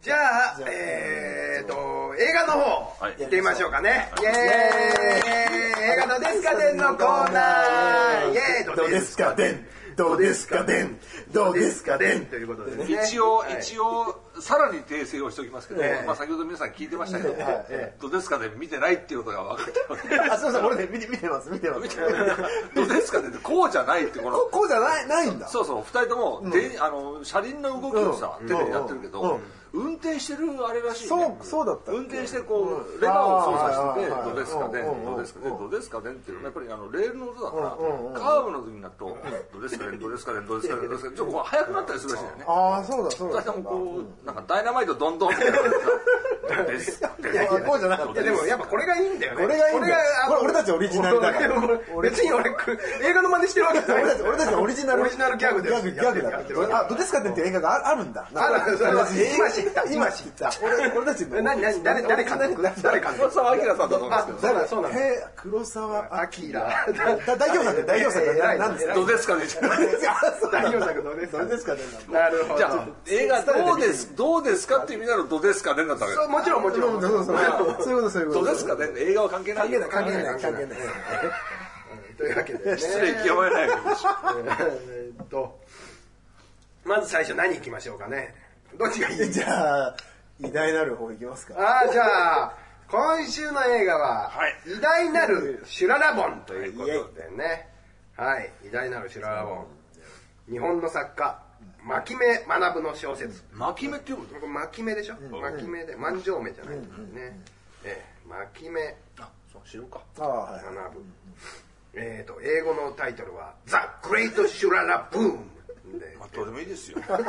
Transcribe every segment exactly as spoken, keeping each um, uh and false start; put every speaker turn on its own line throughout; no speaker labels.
じゃあ、えーと、映画の方、行ってみましょうかね。イエーイ、映画どうですかでんのコーナー、イエーイ、
どうですかでん、どうですかでん、どうですかでん
ということでね。
一応、一応、さらに訂正をしておきますけど、まあ先ほど皆さん聞いてましたけど、どうですかで見てないっていうことが分かったわけで
あ、すみません、俺ね、見て、見てます、見てます。
どうですかでこうじゃないってこの。
こうじゃない、ないんだ。
そうそう、二人とも、で、あの、車輪の動きをさ、テレビでやってるけど、運転してるあれらしいね。
そう、そうだった。
運転してこう、レバーを操作してて、どうですかね、どうですかね、どうですかねっていうのは、やっぱりあの、レールの音だから、カーブの時になると、どうですかね、どうですかね、どうですかね、どうですかね、ちょっとこう速くなったりするらしいんだよね。
ああ、そうだ、そうだ。
二人ともこう、なんかダイナマイトどんどんみたいな。どうですかね。
いや、こうじゃなかった。
でもやっぱこれがいいんだよね。
これがいいんだよ。これ俺たちオリジナルだから。
別に俺、映画の真似してるわけじゃない。
俺たちオリジナル。
オリジナルギャグで。
ギャグ、ギャグだから。あ、どうですかって映画があるんだ。
ある、それは今知った。今知った。
俺たちの。
何、何、誰、誰監督誰監督
黒澤明さんだと思うんですけど。
そうなん
へえ、黒澤
明。
代表作、代表作何ですか。
どうですかね。
代表作どうですかね。なるほど。
じゃあ、映画どうです、どうですかっていう意味ならどうですかねだったわけです。
もちろん、もちろん。
そうそうそう。そういうこと、そういうこと。
どうですかね、映画は関係ない。
関係ない、関係ない、関係ない。
というわけで。
失礼極まれないわけでしょ。
えっと、まず最初何行きましょうかね。どっちがいい？
じゃあ、偉大なる方行きますか。
ああ、じゃあ、今週の映画は、偉大なるシュララボンということでね。はい、偉大なるシュララボン。日本の作家、牧目学の小説。
牧目って読むの？
牧目でしょ？牧目で、万丈目じゃないですね。ええ、牧目。
あ、そう知ろうか。
ああ、はい。
学ぶ。えっと、英語のタイトルは、ザ・グレート・シュララ・ブーム。
まあ、どうでもいいですよ。
どっ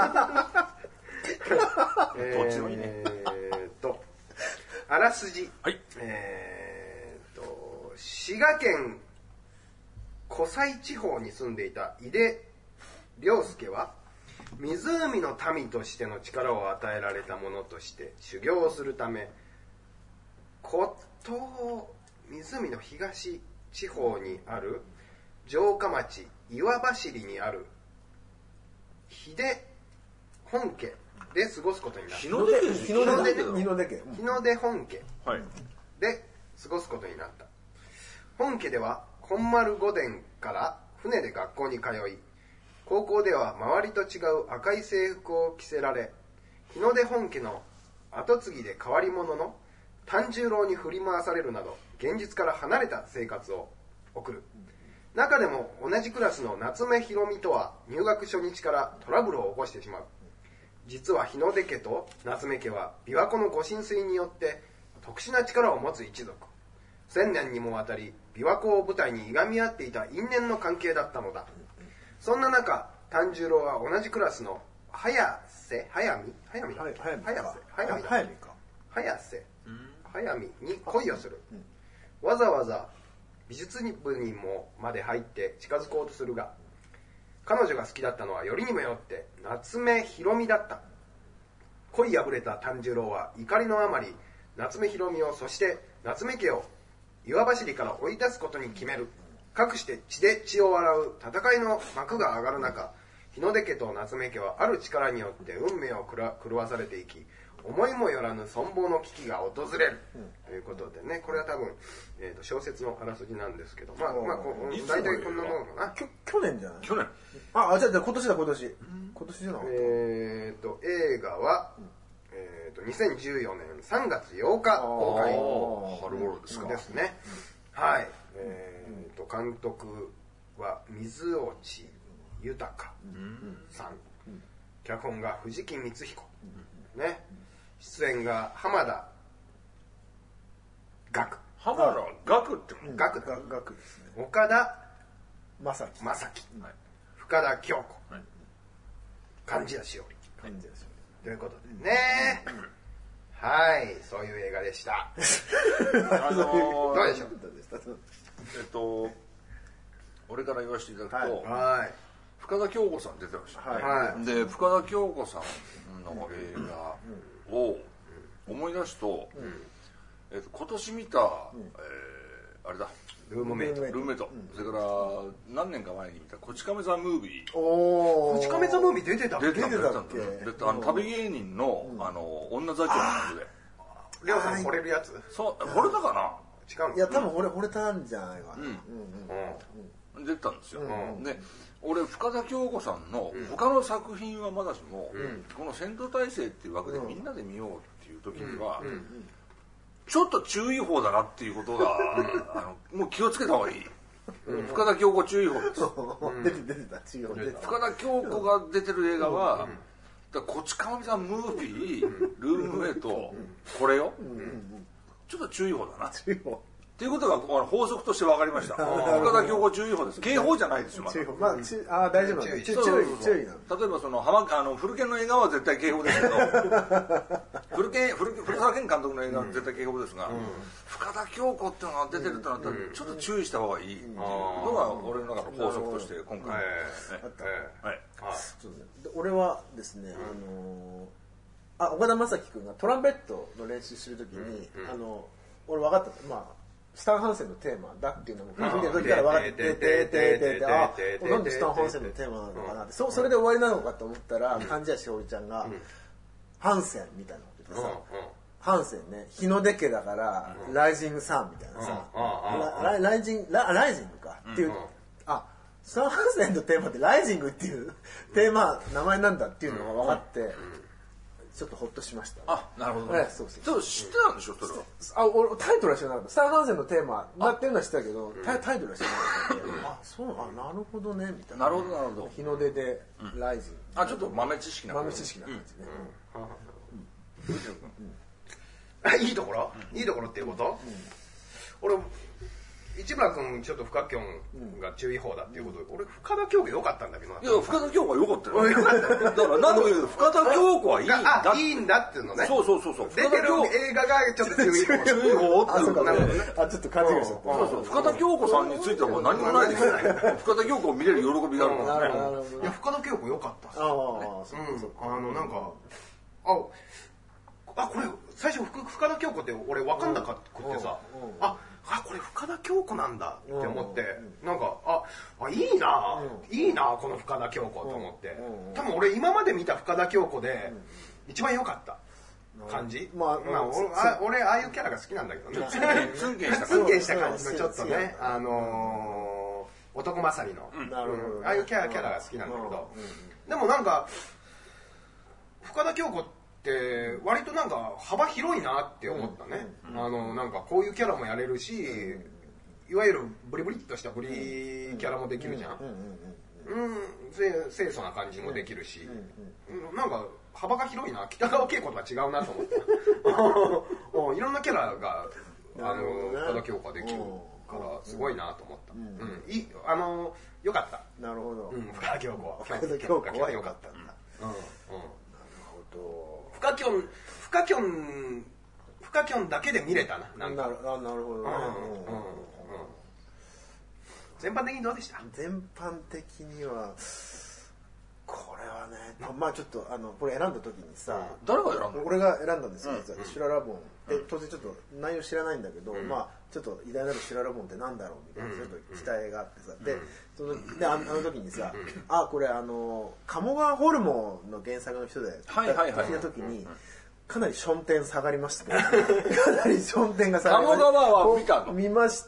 ちもいいね。
えーっと、あらすじ。
はい。
えーっと、滋賀県湖西地方に住んでいた井出良介は、湖の民としての力を与えられた者として修行をするため、湖東、湖の東地方にある城下町岩走にある秀本家で過ごすことになった。
日の出家
日の出家
日の出家。
日の出本家
はい。
で過ごすことになった。本家では本丸御殿から船で学校に通い、高校では周りと違う赤い制服を着せられ、日の出本家の跡継ぎで変わり者の炭十郎に振り回されるなど、現実から離れた生活を送る。中でも同じクラスの夏目ひろみとは入学初日からトラブルを起こしてしまう。実は日の出家と夏目家は琵琶湖のご神水によって特殊な力を持つ一族。千年にもわたり琵琶湖を舞台にいがみ合っていた因縁の関係だったのだ。そんな中、炭十郎は同じクラスの早瀬早見早見だっけ早瀬早見
早見か
早瀬早見に恋をする。わざわざ美術部にもまで入って近づこうとするが、彼女が好きだったのはよりにもよって夏目ひろみだった。恋破れた炭十郎は怒りのあまり、夏目ひろみを、そして夏目家を岩走りから追い出すことに決める。かくして血で血を洗う戦いの幕が上がる中、日の出家と夏目家はある力によって運命を狂わされていき、思いもよらぬ存亡の危機が訪れる、うん、ということでね、これは多分、えー、と小説のあらすじなんですけど、まあまあこう大体こんなものかな。
きょ去年じゃない？
去年。
ああ、じゃあ今年だ今年。今年じゃなかった。
えっ、ー、と映画は、えっ、ー、とにせんじゅうよねんさんがつようか公開
春頃ですか。
ですね。はい。えっ、ー、と監督は水落豊さん、脚本が藤木光彦ね。出演が浜田岳。
浜田岳って
こと？岳だ。
岳ですね。
岡田
正樹。
正樹。はい、深田恭子。はい、貫地谷しおり。
貫地谷しおり。
ということでね。はい、そういう映画でした。
あのー、
どうでしょう。
えっと、俺から言わせていただくと、
はい、
深田恭子さん出てましたね。
はい、
で、深田恭子さんの映画を思い出すと、うん、えっと、今年見た、うん、えあれだ
ルームメイト。
ルームメイト、うん、それから何年か前に見たこち亀座ムービー。
おお。こち亀座ムービー出てたっけ？
出てた出てたっけ？あの旅芸人の、うん、あの女座長の役で。
レオさん惚れるやつ？
そう、惚れたかな？
違うの？
いや多分惚れ惚れたんじゃないかな。うん
うんうん。出てたんですよ。うん、で、俺深田恭子さんの他の作品はまだしも、うん、この戦闘態勢っていう枠でみんなで見ようっていう時には。うんうんうん、ちょっと注意報だなっていうことがあのもう気をつけた方がいい、うん、深田恭子注意報です、
うん、出て出てた注意報出てた
深田恭子が出てる映画は、うん、だこち亀さんムービー、うん、ルームメイト、うん、これよ、うん、ちょっと注意報だな
注意報
っていうことが法則として分かりました深田恭子注意報です。警報じゃないですよ、まだ。
注意報、まあ、ちあ大丈夫なんで注意注意
注意なの。例えばその浜あの古健の映画は絶対警報ですけど古健古古澤健監督の映画は絶対警報ですが、うん、深田恭子っていうのが出てるとなったらちょっと注意した方がいいっていうのが俺の中の法則として今回、
俺はですね、あのー、あ岡田将生君がトランペットの練習するときに、うん、あの俺分かった、まあスタン・ハンセンのテーマだっていうのも見てる時から分かっててててててあなんでスタン・ハンセンのテーマなのかなってそそれで終わりなのかと思ったら貫地谷しおりちゃんがハンセンみたいなこと言ってさハンセンね日の出家だからライジングサンみたいなさライジングライジングかっていうあスタン・ハンセンのテーマってライジングっていうテーマ名前なんだっていうのが分かってちょっとホッとしました。
あ、なるほどね。そうそう。知ってたんでしょ、それは。
あ、俺タイトルは知らなかった。スター・ハンセンのテーマなってるのは知ってたけど、タイトルは知らなかった。あ、そう、あ、なるほどねみたいな。
なるほどなるほど。
日の出でライジン。
あ、ちょっと豆知識な
豆知識な感じね。
あ、いいところ？いいところっていうこと？俺市村君ちょっと深きょんが注意報だっていうことで、俺深田恭子良かったんだけど。
いや深田恭子は良かったよ。良かった。だから何度も言うけど深田恭子はいいんだ。
あ、いいんだっていうのね。
そうそうそうそう。
出てる映画がちょっと注意報。
注意報っていう
なるほどね。あ、ちょっと勘違いしちゃった。
そうそう。深田恭子さんについてはもう何もないですよ。深田恭子を見れる喜びがあるから。
なるほど。
いや深田恭子良かったっす。
ああ、そうそう。
あのなんかあ、あこれ最初深田恭子って俺分かんなかってさ、あ。あ、これ深田恭子なんだって思って、うん、なんかああいいな、うん、いいなこの深田恭子と思って、うん、多分俺今まで見た深田恭子で、うん、一番良かった感じ、まあ、まあ、俺, あ俺ああいうキャラが好きなんだけどね
ツンケン
した感じのちょっとねあのー、男勝りの、うん、ああいうキャラキャラが好きなんだけど、でもなんか深田恭子ってで割となんか幅広いなって思ったね、うん、あのなんかこういうキャラもやれるし、いわゆるブリブリっとしたブリキャラもできるじゃん、うん清楚な感じもできるし、うん、なんか幅が広いな、北川景子とは違うなと思っていろんなキャラがあの深田恭子ができるからすごいなと思った、うんうん、いあのよかった。
なるほど、
うん、深田恭子は
深田恭子はよかったんだ、
うんうん、なるほど。深きょん、深きょん、深きょんだけで見れたな。なんか。
なるあなるほどね。
全般的にどうでした？
全般的にはこれはね、まあちょっとあのこれ選んだ時にさ、
誰が選んだ？
俺が選んだんですけど、シュララボンで当然ちょっと内容知らないんだけど、まあちょっと偉大なるシュララボンってなんだろうみたいなちょっと期待があってさ、でそのであの時にさ、あこれあの鴨川ホルモンの原作の人で聞いた時に。かなりションテン下がりまして、かなりションテンが下がりまして、
鴨川は見たの？
見まして、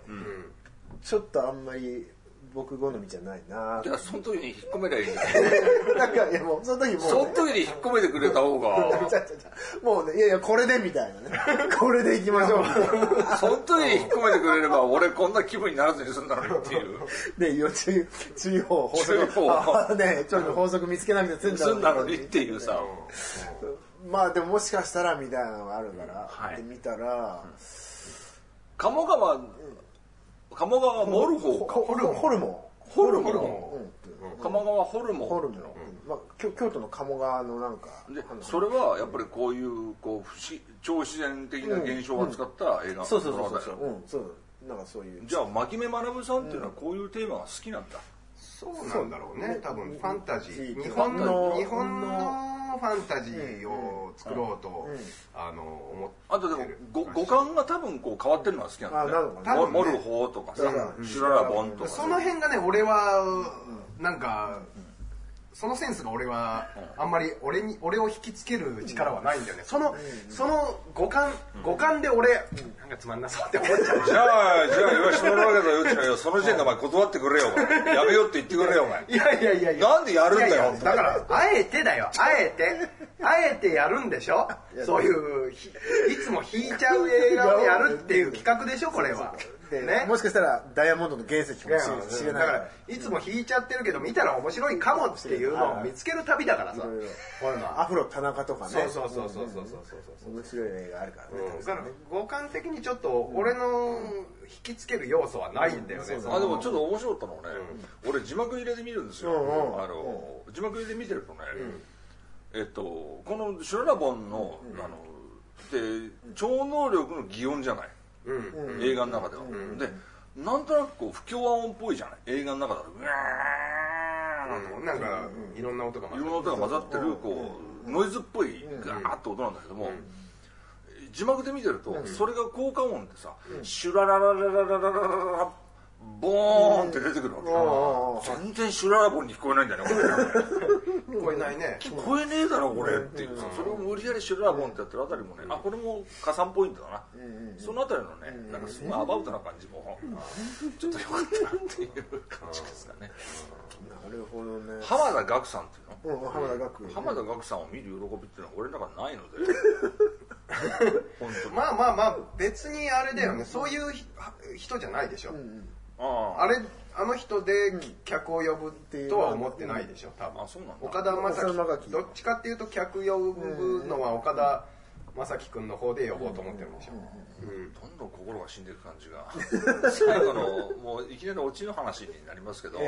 うん、ちょっとあんまり僕好みじゃないな。
じゃあその時に引っ込めりゃいいんだ
なんかいやもうその時もう、ね、
その時に引っ込めてくれた方が
もうねいやいやこれでみたいなねこれでいきましょうみたいな
その時に引っ込めてくれれば俺こんな気分にならずに済んだのにっていう
で予注注意報法則ねちょっと法則見つけなくて済んだ
済んだのにっていうさ
まあでももしかしたらみたいなのがあるから、はい、で見たら、うん、
鴨川鴨川モルホ
かホルモンホルモン
ホルモン、うん、鴨川ホルモン
ホルモン、うんまあ、京, 京都の鴨川のなんか
でそれはやっぱりこういうこう不思超自然的な現象を扱った映画、うん、
そうそうそうそう、うん、そうなんかそういう
じゃあ牧目学さんっていうのはこういうテーマが好きなんだ、
そうなんだろうね多分ファンタジー日本の日本のファンタジーを作ろうと、あの思って
あとでも五感が多分こう変わってるのが好きなんだよね。
あなるほどね
モルホーとかさ、シュララボンとか、
その辺がね俺はなんかそのセンスが俺はあんまり俺に俺を引きつける力はないんだよね。そのその五感五感で俺なんかつまんなそうって思っちゃう。
じゃあじゃあ言わしてもらうわけだよ。うちのよその時点でお前断ってくれよお前。やめようって言ってくれよお前。
いやいやいやいや。
なんでやるんだよ。
いやいやだからあえてだよ。あえてあえてやるんでしょ。そういういつも引いちゃう映画をやるっていう企画でしょこれは。
ね、もしかしたらダイヤモンドの原石かもしれない。
だからいつも弾いちゃってるけど見たら面白いかもっていうのを見つける旅だからさ。
アフロ田中とかね。
そうそうそうそうそうそう。
面白い映画あるからね。
だから五感的にちょっと俺の引きつける要素はないんだよね。
あでもちょっと面白かったのはね、俺字幕入れで見るんですよ。あの字幕入れで見てるとね、えっとこのシュララボンのあので超能力の擬音じゃない。映画の中では、でなんとなくこう不協和音っぽいじゃない映画の中だとうわー
なんかいろんな音が
いろんな音が混ざってるこうノイズっぽいガーッと音なんだけども、字幕で見てるとそれが効果音でさシュララララララララララボーンって出てくるわけ。全然シュララボンに聞こえないんだよね
聞こえないね。
聞こえねえだろこれっていうさ、それを無理やりシュララボンってやってるあたりもね、あこれも加算ポイントだな。そのあたりのねなんかすごいアバウトな感じもちょっと良かったなっていう感じですかね。
なるほどね。
浜田岳さんっていうの、
浜田岳
浜田岳さんを見る喜びっていうのは俺の中にないので
まあまあまあ別にあれだよね、そういう人じゃないでしょ。あれあの人で客を呼ぶとは思ってないでしょ多分。
あそうなんだ。
岡田将生どっちかっていうと客呼ぶのは岡田将生君の方で呼ぼうと思ってるんでしょ。
どんどん心が死んでいく感じが最後のもういきなりオチの話になりますけど、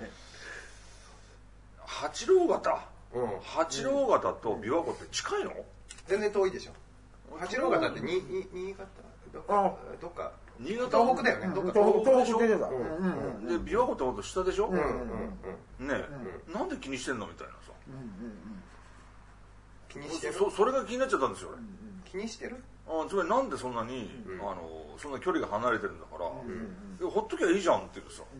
八郎潟八郎潟と琵琶湖って近いの？
全然遠いでしょ。八郎潟って新潟どっかどっか
新潟
東北だよね。どっか
東北でしょ。で
琵琶湖ってほんと下でしょ。ねえなんで気にしてんのみたいなさ。
気にしてる。
そそれが気になっちゃったんですよ
俺。気にしてる？
あつまりなんでそんなにあのそんな距離が離れてるんだからほっときゃいいじゃんっていうさ。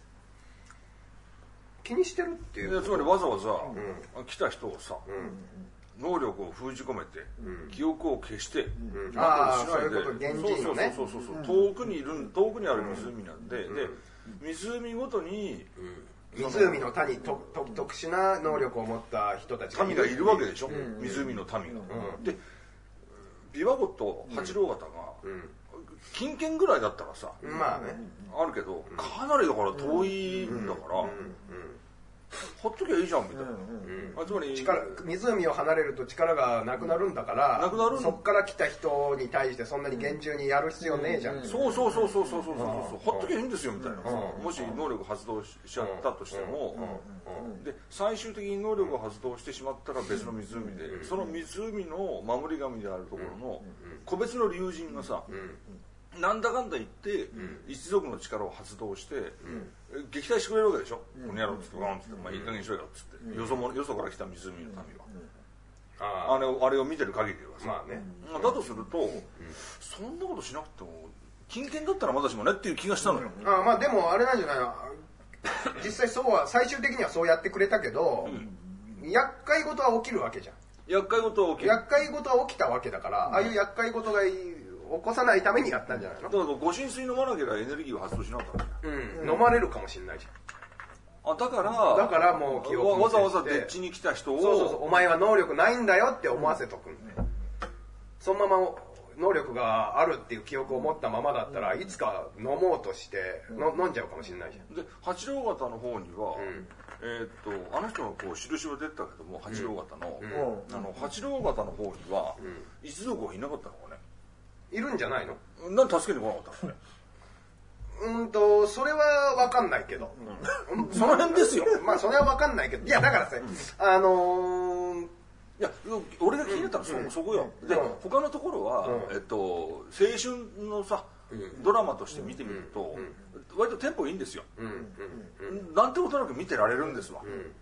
気にしてるっていう。
つまりわざわざ来た人をさ。能力を封じ込めて、うん、記憶を消して、
うん、ああそういうこと現実のね
そうそうそうそう、うん、遠くにいる遠くにある湖なんで、うん、で湖ごとに、
うん、湖の谷とと特殊な能力を持った人たち
が民がいるわけでしょ、うん、湖の民が、うん、で琵琶湖と八郎潟が、うん、近県ぐらいだったらさ、
うん、まあね
あるけどかなりだから遠いんだから、うんうんうんほっときゃいいじゃんみたいな、うんうん、つまり
力湖を離れると力がなくなるんだから、
なくなる
そっから来た人に対してそんなに厳重にやる必要ねえじゃん、うん、
そうそうそうそうそうそうそうほっときゃいいんですよみたいな、うん、もし能力発動しちゃったとしても、うん、で最終的に能力を発動してしまったら別の湖で、うん、その湖の守り神であるところの個別の龍神がさ、うん、なんだかんだ言って、うん、一族の力を発動して、うん、撃退してくれるわけでしょ、うん、この野郎っつってワンっつって、まあいい加減にしろよっつって、うん、よそもよそから来た湖の民は、うん、あれをあれを見てる限りはさ、まあね、だとすると、うん、そんなことしなくても近県だったらまだしもねっていう気がしたのよ、
うん、あまあでもあれなんじゃないの実際そうは最終的にはそうやってくれたけど、うん、厄介事は起きるわけじゃん。
厄介事は起きる
厄介事は起きたわけだから、うん、ああいう厄介事が起こさないためにやったんじゃないの。
だからご神水飲まなければエネルギーを発動しなかったんだよ、
うん、飲まれるかもしれないじゃん。
あだから
だからもう記憶
わざわざでっちに来た人を
そうそうそうお前は能力ないんだよって思わせとくんで、うん、そのまま能力があるっていう記憶を持ったままだったらいつか飲もうとしての飲んじゃうかもしれないじゃん。
で八郎潟の方には、うんえー、っとあの人のこう印は出てたけども八郎潟の、うん、あの八郎潟の方には、うん、一族はいなかったのかね。
いるんじゃないの。
なんで助けに来なかったのね。
うんとそれは分かんないけど、
うん、その辺ですよ。
まあそれは分かんないけどいやだからさ、うん、あのー、い
や俺が気になったのは、うん、そ, そこよ。で、うん、他のところは、うんえっと、青春のさ、うん、ドラマとして見てみると、うん、割とテンポいいんですよ、うんうん、なんてことなく見てられるんですわ、うんうん、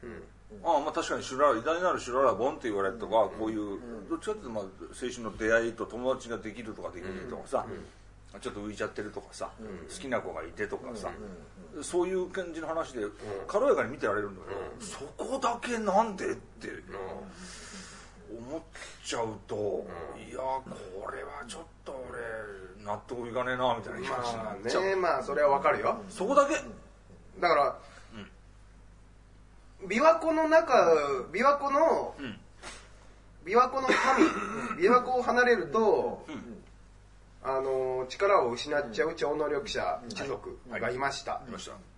ああまあ確かにシュララ偉大なるシュララボンって言われるとか、こういうどっちかっていうとまあ青春の出会いと友達ができるとかできないとかさ、ちょっと浮いちゃってるとかさ、好きな子がいてとかさ、そういう感じの話で軽やかに見てられるんだけど、そこだけなんでって思っちゃうと、いやこれはちょっと俺納得いかねえなみたいな気がし
まあね、まあそれはわかるよ。
そこだけ
だから琵琶湖の中、琵琶湖の、うん、琵琶湖の神、琵琶湖を離れると、うん、あの力を失っちゃう超能力者一族がいました。はいはい、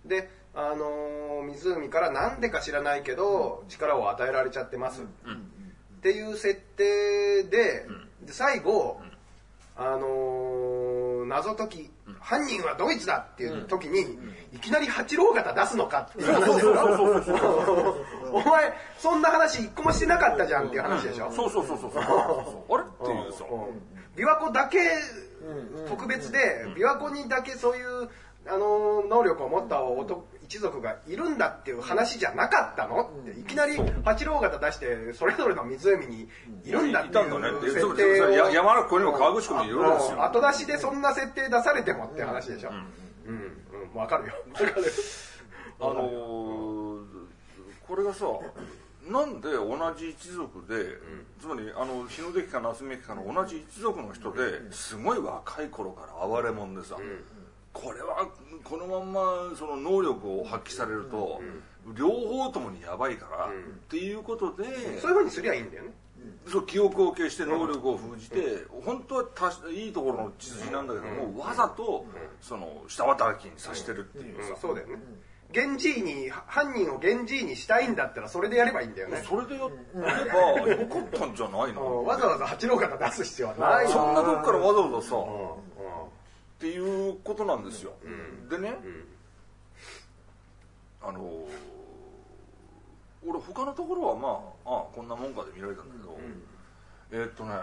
で、あの湖からなんでか知らないけど、うん、力を与えられちゃってます。うん、っていう設定で、うん、で最後、うん、あの謎解き、うん、犯人はドイツだっていう時に、うん、いきなり八郎型出すのかっていう話ですよ。お前そんな話一個もしてなかったじゃんっていう話でしょ。
そうそうそうそうそう。あれっていうさ、
琵琶湖だけ特別で、琵琶湖にだけそういうあの能力を持った一族がいるんだっていう話じゃなかったのって、いきなり八郎型出してそれぞれの湖にいるんだっていう設定を、
山中湖にも川口湖にいるんですよ。
後出しでそんな設定出されてもって話でしょ。うんうん、わかるよ。
あのー、これがさ、なんで同じ一族で、うん、つまりあの日の出家か夏目家かの同じ一族の人ですごい若い頃から暴れ者でさ、うん、これはこのまんまその能力を発揮されると、うん、両方ともにやばいから、うん、っていうことで、
うん、そういうふうにすりゃいいんだよね。
そう記憶を消して能力を封じて、うん、本当はたいいところの血筋なんだけども、うん、わざとその下働きにさしてるっていうさ、
うんうん、そうだよね。源氏に犯人を源氏にしたいんだったらそれでやればいいんだよね。
それでやればよかったんじゃないの。
わざわざ八郎型出す必要はない。
そんなとこからわざわざさ、っていうことなんですよ。うん、でね、うん、あの俺他のところはまあ、ああこんなもんかで見られたんだけど、うん、えー、っとね、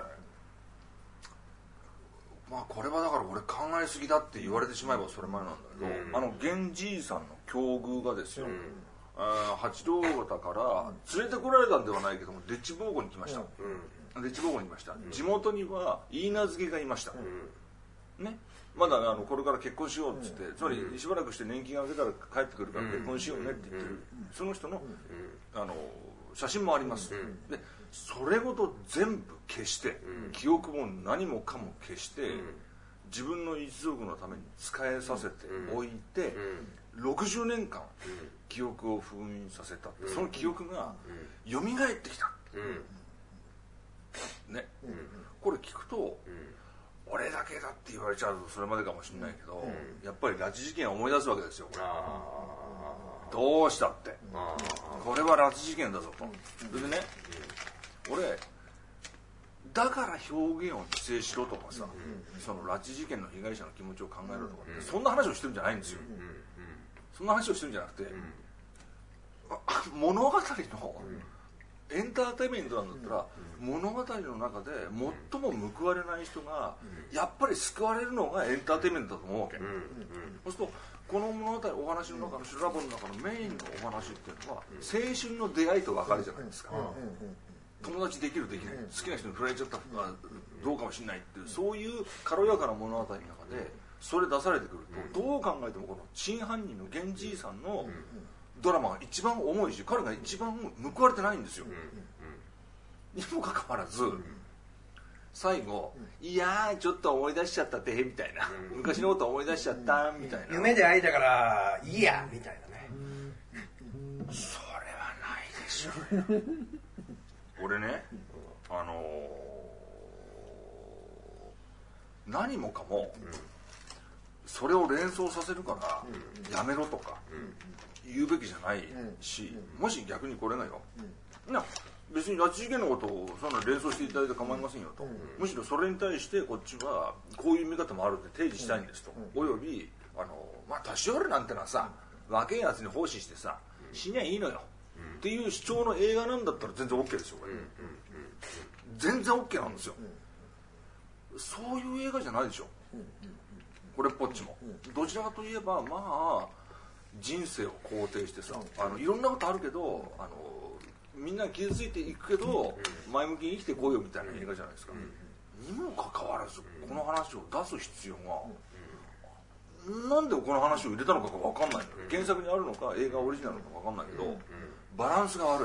まあこれはだから俺考えすぎだって言われてしまえばそれ前なんだけど、うん、あの源氏さんの境遇がですよ、うん、あ八郎型から連れてこられたんではないけどもデッチ奉公に来ました、うん、デッチ奉公に来ました、うん、地元には許嫁がいました、うん、ね、まだあのこれから結婚しようっつって、うん、つまりしばらくして年金が明けたら帰ってくるから結婚しようねって言ってる、うん、その人の、うん、あの写真もあります、うん、でそれごと全部消して、うん、記憶も何もかも消して、うん、自分の一族のために仕えさせておいて、うん、ろくじゅうねんかん、うん、記憶を封印させた、うん、その記憶が蘇ってきた、うん、ね、うん、これ聞くと、うん、俺だけだって言われちゃうとそれまでかもしれないけど、うん、やっぱり拉致事件を思い出すわけですよ。どうしたって、これは拉致事件だぞと。それでね、俺だから表現を規制しろとかさ、その拉致事件の被害者の気持ちを考えろとかって、そんな話をしてるんじゃないんですよ。そんな話をしてるんじゃなくて、物語のエンターテインメントなんだったら、物語の中で最も報われない人がやっぱり救われるのがエンターテインメントだと思うわけ。そうするとこの物語、お話の中の修羅本の中のメインのお話っていうのは青春の出会いと別れじゃないですか。友達できるできない、好きな人に振られちゃったらどうかもしれないっていう、そういう軽やかな物語の中でそれ出されてくると、どう考えてもこの真犯人の源氏さんのドラマが一番重いし、彼が一番報われてないんですよ。にもかかわらず最後、いやーちょっと思い出しちゃったってみたいな、昔のこと思い出しちゃったみたいな、
夢で会いたからいいやみたいなね。
それはないでしょ。俺ね、あのー、何もかもそれを連想させるからやめろとか言うべきじゃないし、もし逆にこれがよ、な別に拉致事件のことをそんな連想していただいて構いませんよと、むしろそれに対してこっちはこういう見方もあるって提示したいんですと、およびあの、まあ、年寄りなんてのはさ若いやつに奉仕してさ死にゃいいのよっていう主張の映画なんだったら全然 OK ですよこれ、全然 OK なんですよ。そういう映画じゃないでしょこれっぽっちも。どちらかといえばまあ人生を肯定してさ、あのいろんなことあるけど、あのみんな傷ついていくけど前向きに生きてこいよみたいな映画じゃないですか、にもかかわらずこの話を出す必要が、なんでこの話を入れたのかが分かんないのよ。原作にあるのか映画オリジナルなのか分かんないけど、バランスが悪い、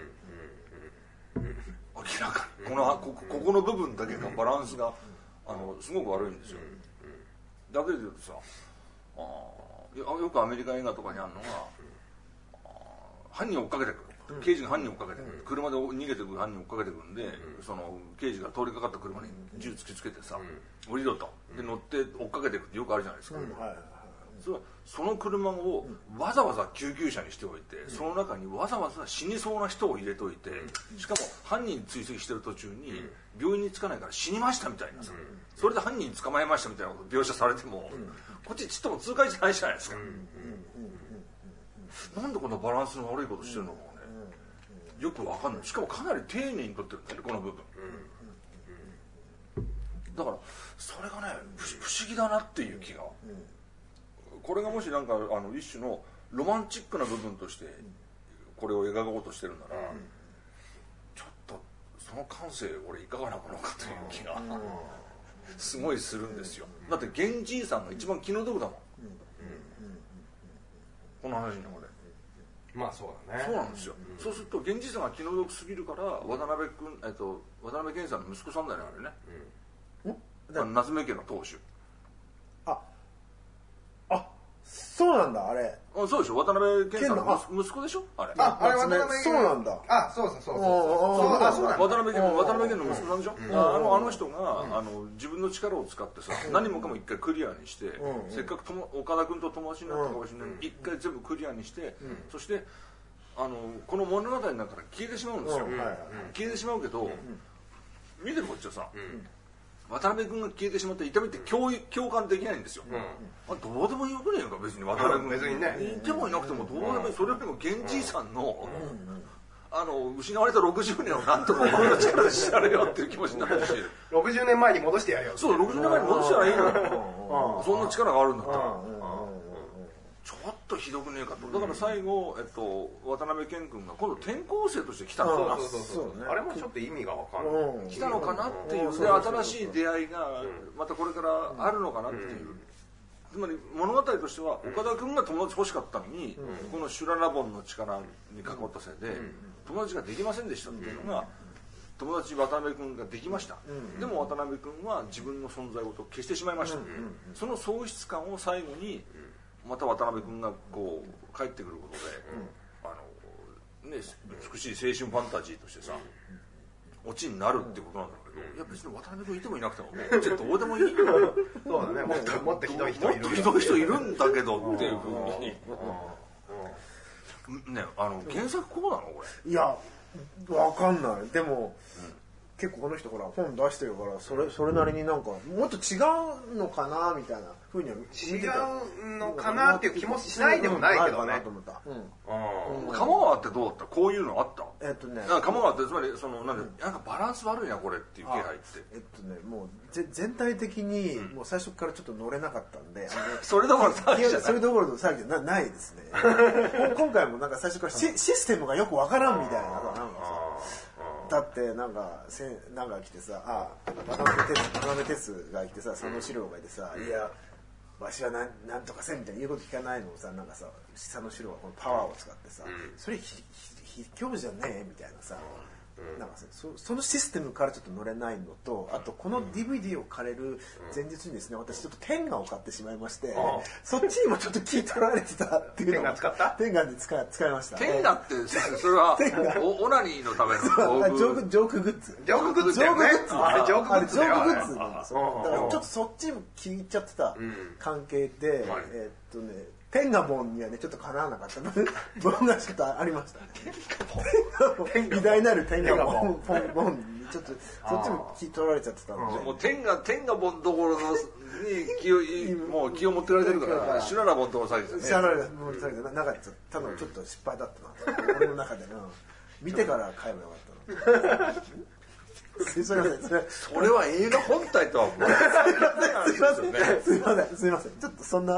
明らかにこのこここの部分だけがバランスがあのすごく悪いんですよ。だけで言うとさ、あよくアメリカ映画とかにあるのが、犯人を追っかけてくる、刑事が犯人を追っかけてくる、車で逃げてくる犯人を追っかけてくるんで、その刑事が通りかかった車に銃突きつけてさ、降りろとで乗って追っかけていくってよくあるじゃないですか。それはその車をわざわざ救急車にしておいて、その中にわざわざ死にそうな人を入れといて、しかも犯人追跡してる途中に病院に着かないから死にましたみたいなさ、それで犯人捕まえましたみたいなこと描写されても、こっちちっとも痛快じゃないじゃないですか。なんでこんなバランスの悪いことしてるのかね、よくわかんない。しかもかなり丁寧に撮ってるんだよね、この部分。だからそれがね不思議だなっていう気が、これがもしなんかあの一種のロマンチックな部分としてこれを描こうとしてるなら、ちょっとその感性俺いかがなものかという気がすごいするんですよ。だって源じいさんが一番気の毒だもん、この話の中で。
まあそうだね。
そうなんですよ。そうすると源じいさんが気の毒すぎるから渡辺君、えっと渡辺謙さんの息子さんだよね、あれね。あの夏目家の当主。
あ、あ、そうなんだあれ。
あ、そうでしょ、渡辺謙さんの息子でしょ、あれ。
あ、あれ渡辺謙。
そうなんだ。
あ、そうそうそうそうそう。あ、そうなんだ。
渡辺謙、渡辺謙の息子さんでしょ。あのあの人があの自分の力を使ってさ、何もかも一回クリアにして、せっかくとも岡田君と友達になったかもしれないのに、一回全部クリアにして、そしてあのこの物語の中から消えてしまうんですよ。消えてしまうけど、見てるこっちはさ。渡辺君が消えてしまった痛みって共共感できないんですよ、うん、あどうでもよくねえか別に渡辺君、
別にね
いてもいなくてもどうでもいい、それよりも源じいさんの、あの失われたろくじゅうねんをなんとかお前の力で知られよっていう気持ちになるし
ろくじゅうねんまえに戻してやるよ。
そう、ろくじゅうねんまえに戻したらいいよそんな力があるんだったら。ちょっとひどくねえかと。だから最後、えっと、渡辺謙君が今度転校生として来たのかな。
そうそうそうそう、ね、あれもちょっと意味が分かんない、
来たのかなっていう、で新しい出会いがまたこれからあるのかなっていう、つまり物語としては岡田君が友達欲しかったのに、この修羅ラボンの力に関わったせいで友達ができませんでしたっていうのが、友達渡辺君ができました、でも渡辺君は自分の存在を消してしまいました、その喪失感を最後にまた渡辺君がこう帰ってくることで、あのね、美しい青春ファンタジーとしてさオチになるってことなんだけど、いや別に渡辺君いてもいなくてもオチはどうでもいい
そうだね、もっともっとひどい人いる、
もっとひどい人いるんだけどっていうふうにね、あの原作こうなのこれ。
いやわかんない。でも、結構この人ほら本出してるからそれそれなりになんかもっと違うのかなみたいなふうには見てた。
違うのかなっていう気もしないでもないけどね。
鴨川ってどうだった？こういうのあった？
えっとね、
鴨川ってつまりそのなんでなんかバランス悪いなこれっていう気配って。
えっとねもうぜ全体的にもう最初からちょっと乗れなかったんで、
それどころの騒ぎじゃない。
それどころの騒ぎじゃないですね。今回もなんか最初からシシステムがよくわからんみたいななんかさ。だってなんかせなんか来てさ、あ渡辺哲渡辺哲が来てさ、佐野史郎がいてさ、いやわしはなんなんとかせんみたいな言うこと聞かないのをさ、なんかさ佐野史郎がこのパワーを使ってさ、それひひ卑怯じゃねえみたいなさ。なんか そ, そのシステムからちょっと乗れないのと、あとこの ディーブイディー を借りる前日にですね、私ちょっと天下を買ってしまいまして、そっちにもちょっと聞い取られてたっていうのを
天下使った
天下で使い使いました。
天下ってそれはオナニーのための
ジョークジョークグッズ
ジョークグッズだよね。あれジョークグッズだよ。
あれジョークグッズなんですよ。だからちょっとそっちも聞いちゃってた関係で、えっとね天下本にはねちょっとかなわなかった本がちょっとありましたね。偉大なる天下本本にちょっとそっちも気取られちゃってたので、
もう天下天下本どころのに気をもう気を持ってられてるからシュララ本との詐欺ですね。
シュララ本との詐欺でなかったのちょっと失敗だったな俺の中でな。見てから買えばよかったな。すいません
それは映画本体とは
すいませんすいませんすいませんちょっとそんな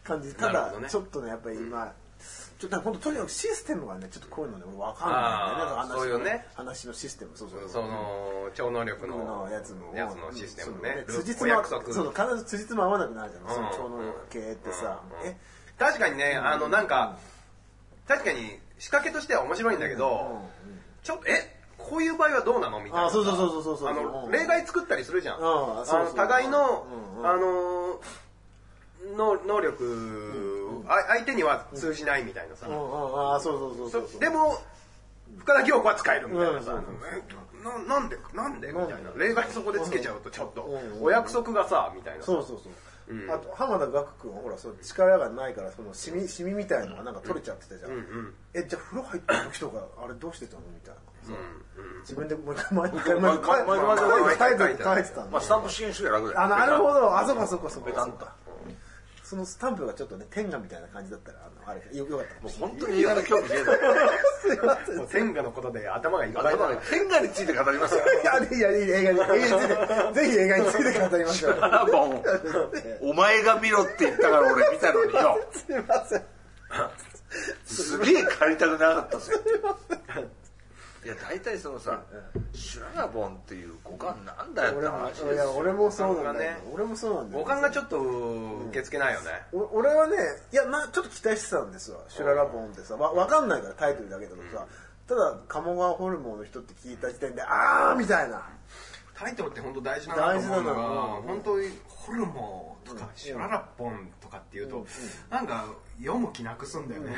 感じ。ただ、ね、ちょっとねやっぱり今、うん、ちょっと本当とにかくシステムがねちょっとこういうのね俺分かんないんだよね。そういうね話のシステム、そうそう
その超能力の
やつの
やつのシステムね。
辻褄そう必ず辻褄合わなくなるじゃん。その超能力系ってさ。え
確かにねあのなんか確かに仕掛けとしては面白いんだけど、ちょっとえこういう場合はどうなのみたいな。
あそうそうそうそうそう。
あの例外作ったりするじゃん。あの互いのあのの能力、うん、相手には通じないみたいなさ、
ああそうそうそうそう。
でも深田恭子は使えるみたいなさ、ななんでなんでみたいな例外そこでつけちゃうとちょっとお約束がさみたいな。
そうそうそう。うん、あと浜田岳君はほらその力がないからそのシミシミみたいのがなんか取れちゃってたじゃん。うんうん、えじゃあ風呂入った時とかあれどうしてたのみたいな。うんうん、自分でもう一回毎回毎回毎回書いてたん
で。スタンプ試験して楽だよ。
あなるほど。あそこそこそこ。そのスタンプがちょっとね天下みたいな感じだったらあのあれよよかった。
もう本当に映画の興味ねえだ
ろ。もう天下のことで頭がいっぱいだ。
天下について語りますよ。
いやいやいや映画に映画についてぜひ映画について語りましょう。
お前が見ろって言ったから俺見たのによ。
すいません。
すげえ借りたくなかったっすよ。いや大体そのさ、シュララボンっていう五感なんだよって話ですよ。
いや俺もそうなんだよ。俺もそうなんだよ。
五感がちょっと受け付けないよね。
俺はねいやなちょっと期待してたんですわ。シュララボンってさわわかんないからタイトルだけだとさ、ただ鴨川ホルモンの人って聞いた時点であーみたいな。
タイトルって本当大事なのと思うのが本当にホルモンとかシュララボンとかっていうとなんか読む気なくすんだよね。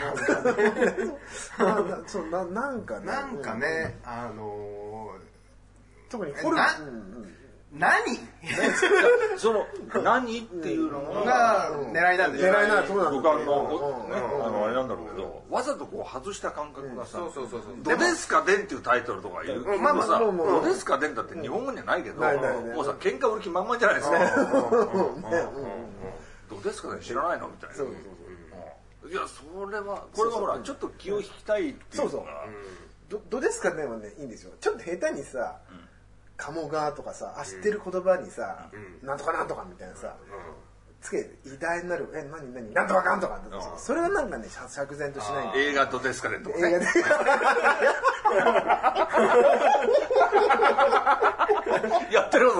そうななんかね
なんかねあの
特にホルモン
何
その何っていうの
が狙いなんでしょ。
狙いなそうなんだ。
五感のねあのあれなんだろうけどわざとこう外した感覚がさ「どですかでん」っていうタイトルとかいうまあまあさ「どですかでん」だって日本語にはないけどもうさ喧嘩売る気満々じゃないですか。どうですかね知らないのみたいな。いやそれはこれはほらちょっと気を引きたいっていうのが
どですかねはねいいんですよ。ちょっと下手にさ鴨川とかさあ知ってる言葉にさなんとかなんとかみたいなさつけ偉大になるえ何何なんとかなんとかってそれはなんかね釈然としない。
映画どですかねとかね。やってるぞ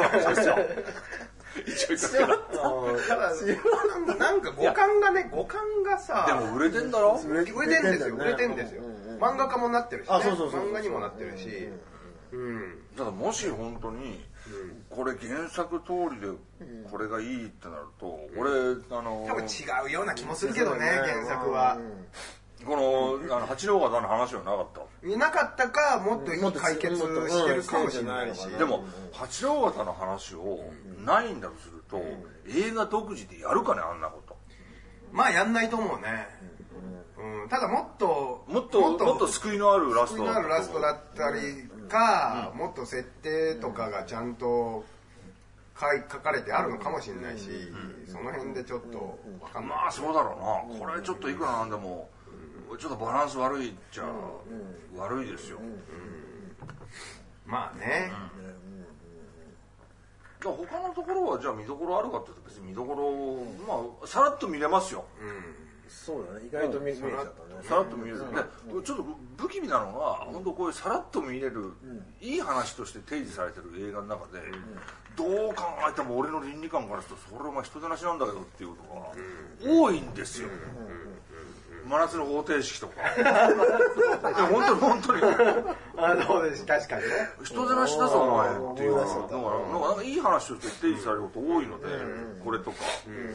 一応
ただなんか五感がね五感がさ
でも売れてんだろ。
売れてんですよ売れてんですよ。漫画家もなってるしね漫画にもなってるし。
ただもし本当にこれ原作通りでこれがいいってなると俺あの
多分違うような気もするけどね原作は。
このあの八郎方の話はなかった。
なかったかもっといい解決してるかもしれないし。
でも八郎方の話をないんだとすると映画独自でやるかねあんなこと。
まあやんないと思うね。うん、ただもっと
もっともっと救いのあるラスト
救いのあるラストだったりか、うん、もっと設定とかがちゃんと書い書かれてあるのかもしれないし、うん、その辺でちょっと分かんない。
まあそうだろうな。これちょっといくらなんでもちょっとバランス悪いっちゃ悪いですよ。うんうん、
まあね。
うん、他のところはじゃあ見どころあるかって言うと別に見どころまあさらっと見れますよ。うん
そうだね意外と見れちゃったね。
さらっと見れる。でちょっと不気味なのが本当こういうさらっと見れるいい話として提示されてる映画の中でどう考えても俺の倫理観からするとそれお前人でなしなんだけどっていうことが多いんですよ。真夏の方程式とか本当に本当に
あの確かにね
人でなしだぞお前っていうのがなんかいい話として提示されること多いのでこれとか。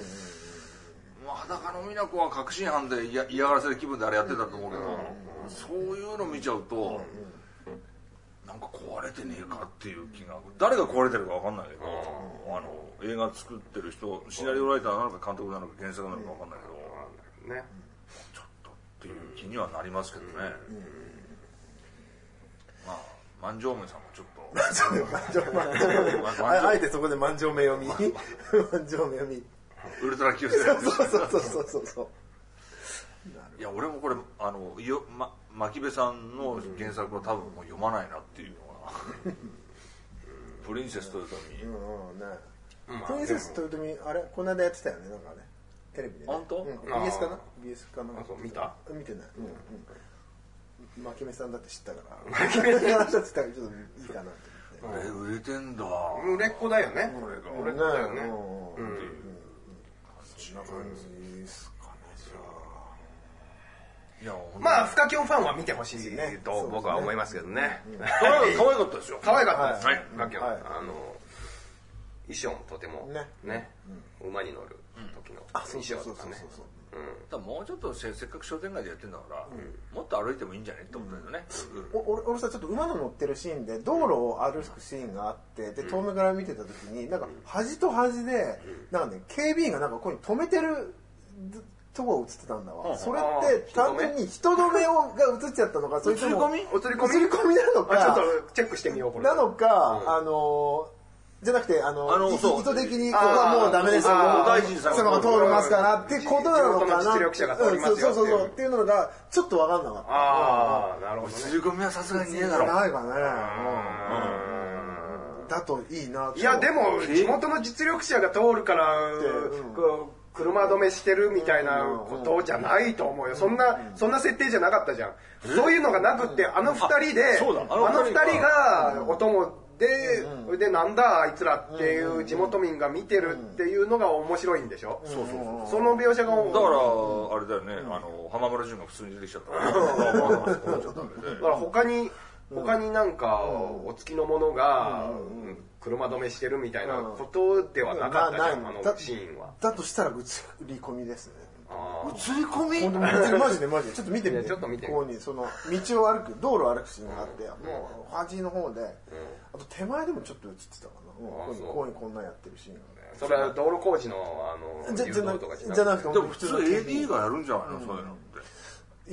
裸の美奈子は確信犯で嫌がらせる気分であれやってたと思うけどそういうの見ちゃうとなんか壊れてねえかっていう気が誰が壊れてるか分かんないけどあの映画作ってる人シナリオライターなのか監督なのか原作なのか分かんないけどねちょっとっていう気にはなりますけどね。まあ万丈名さんもちょっ
とあえてそこで万丈名読み万丈名読み
ウルトラ Q 世
代そうそうそうそうそう
いや俺もこれあのよ、ま、牧部さんの原作は多分もう読まないなっていうのはプリンセス豊臣、
うんうんね、プリンセス豊臣あれこの間やってたよねなんかねテレビで、ね、
本当、うん、
ビーエス かな ビーエス かな
あそう見た
見てない、うんうん、マキメさんだって知ったからマキメさんだって知ったからちょっといいかなって
思って、え売れてんだ
売れっ子だよねこれが売れっ子だよね、うんうん、
そんな感じですかねじゃあ
いやまあフカキョンファンは見てほしいと僕は思いますけどね。
可愛かったですよ。
可愛かったです。はい。フカキョンあの衣装もとてもね馬に乗る時の衣装とかね。もうちょっとせっかく商店街でやってんだからもっと歩いてもいいんじゃないって思ったんだよね。
俺俺さちょっと馬の乗ってるシーンで道路を歩くシーンがあってで遠目から見てた時になんか端と端でなんかね警備員がなんかここに止めてるとこが映ってたんだわ。それって単純に人止めをが映っちゃったのか、それとも
映り込み
映り込みなのか、
ちょっとチェックしてみようこれ。
なのか、あのじゃなくてあの意図的にここはもうダメですよ。
大臣さん
が通りますからっていうことなのかな。
実力者が通りますよ。
そうそうそうっていうのがちょっと分かんなかった。
ああなるほど。
映り込みはさすがにねえだろ。
ないかね。だといいな。
いやでも地元の実力者が通るから車止めしてるみたいなことじゃないと思うよ。そんなそんな設定じゃなかったじゃん。そういうのがなくってあの二人であの二人がお供ででなんだあいつらっていう地元民が見てるっていうのが面白いんでしょ。そうそうそう。その描写がだ
からあれだよね。あの浜村淳が普通に出てきちゃったから。だ
から他に他になんかお付きの者が車止めしてるみたいなことではなかったじゃん、あのシーンは。
だとしたら映り込みですね。
映り込み？
マジでマジでちょっと見てみて。
ちょっと見て。
ここにその道を歩く道路を歩くシーンがあってもう端の方であと手前でもちょっと映ってたかな。ここにこんなやってるシーンが。
それは道路工事のあの
じゃなくて
でも普通 エーディー がやるんじゃないのそういうのって。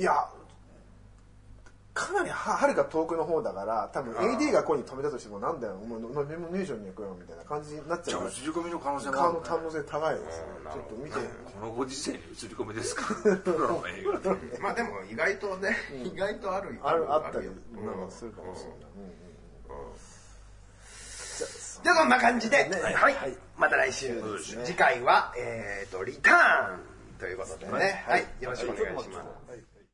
いや。かなりはるか遠くの方だから多分 エーディー がここに止めたとしてもなんだよもうミュージョンに行くよみたいな感じになっちゃうから
映り込みの可能性も
ある、ね、可能性高いですね。ちょっと見て
このご時世に映り込みですかプロの映画で
まあでも意外とね、うん、意外とある
あるあったりなんかするかもしれない、うんうんうん、
じゃあそんな感じで、ね、はい、はい、また来週、ね、次回はえっ、ー、とリターンということでね、はい、はい、よろしくお願いします。はい。